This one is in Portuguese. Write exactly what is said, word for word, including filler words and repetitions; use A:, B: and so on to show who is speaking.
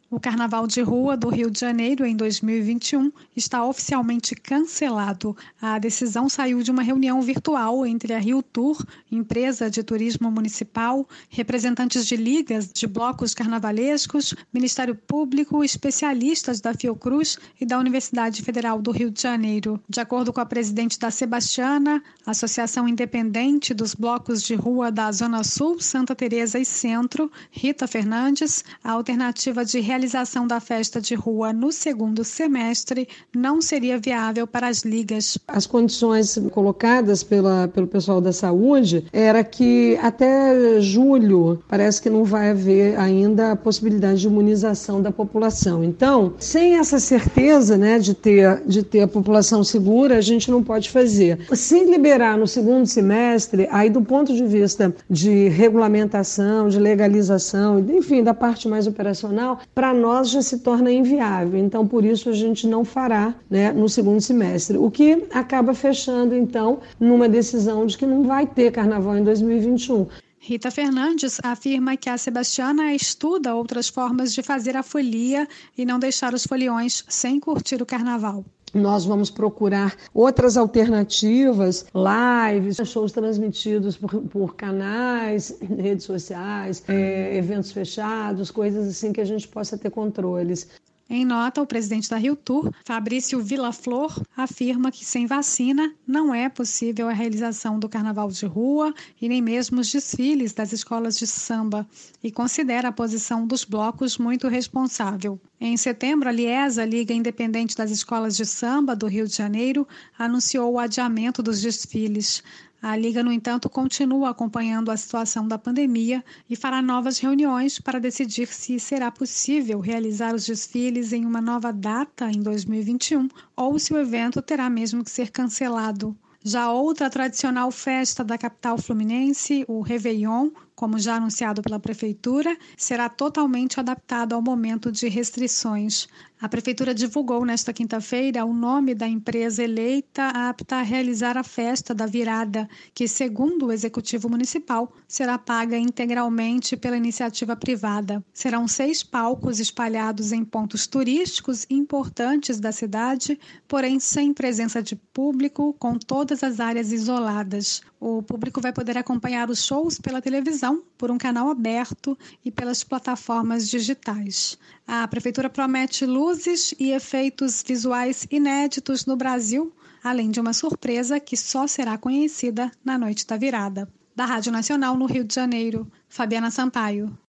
A: O Carnaval de Rua do Rio de Janeiro, em dois mil e vinte e um, está oficialmente cancelado. A decisão saiu de uma reunião virtual entre a Rio Tour, empresa de turismo municipal, representantes de ligas de blocos carnavalescos, Ministério Público, especialistas da Fiocruz e da Universidade Federal do Rio de Janeiro. De acordo com a presidente da Sebastiana, Associação Independente dos Blocos de Rua da Zona Sul, Santa Teresa e Centro, Rita Fernandes, a alternativa de realização realização da festa de rua no segundo semestre não seria viável para as ligas.
B: As condições colocadas pela, pelo pessoal da saúde era que até julho parece que não vai haver ainda a possibilidade de imunização da população. Então, sem essa certeza, né, de ter, de ter a população segura, a gente não pode fazer. Se liberar no segundo semestre, aí do ponto de vista de regulamentação, de legalização, enfim, da parte mais operacional, para nós já se torna inviável. Então, por isso, a gente não fará, né, no segundo semestre. O que acaba fechando, então, numa decisão de que não vai ter carnaval em dois mil e vinte e um.
A: Rita Fernandes afirma que a Sebastiana estuda outras formas de fazer a folia e não deixar os foliões sem curtir o carnaval.
B: Nós vamos procurar outras alternativas, lives, shows transmitidos por, por canais, redes sociais, é, eventos fechados, coisas assim que a gente possa ter controles.
A: Em nota, o presidente da Rio Tour, Fabrício Villaflor, afirma que sem vacina não é possível a realização do carnaval de rua e nem mesmo os desfiles das escolas de samba e considera a posição dos blocos muito responsável. Em setembro, a Liesa, Liga Independente das Escolas de Samba do Rio de Janeiro, anunciou o adiamento dos desfiles. A Liga, no entanto, continua acompanhando a situação da pandemia e fará novas reuniões para decidir se será possível realizar os desfiles em uma nova data em dois mil e vinte e um ou se o evento terá mesmo que ser cancelado. Já outra tradicional festa da capital fluminense, o Réveillon, como já anunciado pela Prefeitura, será totalmente adaptado ao momento de restrições. A Prefeitura divulgou nesta quinta-feira o nome da empresa eleita apta a realizar a festa da virada, que, segundo o Executivo Municipal, será paga integralmente pela iniciativa privada. Serão seis palcos espalhados em pontos turísticos importantes da cidade, porém sem presença de público, com todas as áreas isoladas. O público vai poder acompanhar os shows pela televisão, por um canal aberto e pelas plataformas digitais. A Prefeitura promete luzes e efeitos visuais inéditos no Brasil, além de uma surpresa que só será conhecida na noite da virada. Da Rádio Nacional no Rio de Janeiro, Fabiana Sampaio.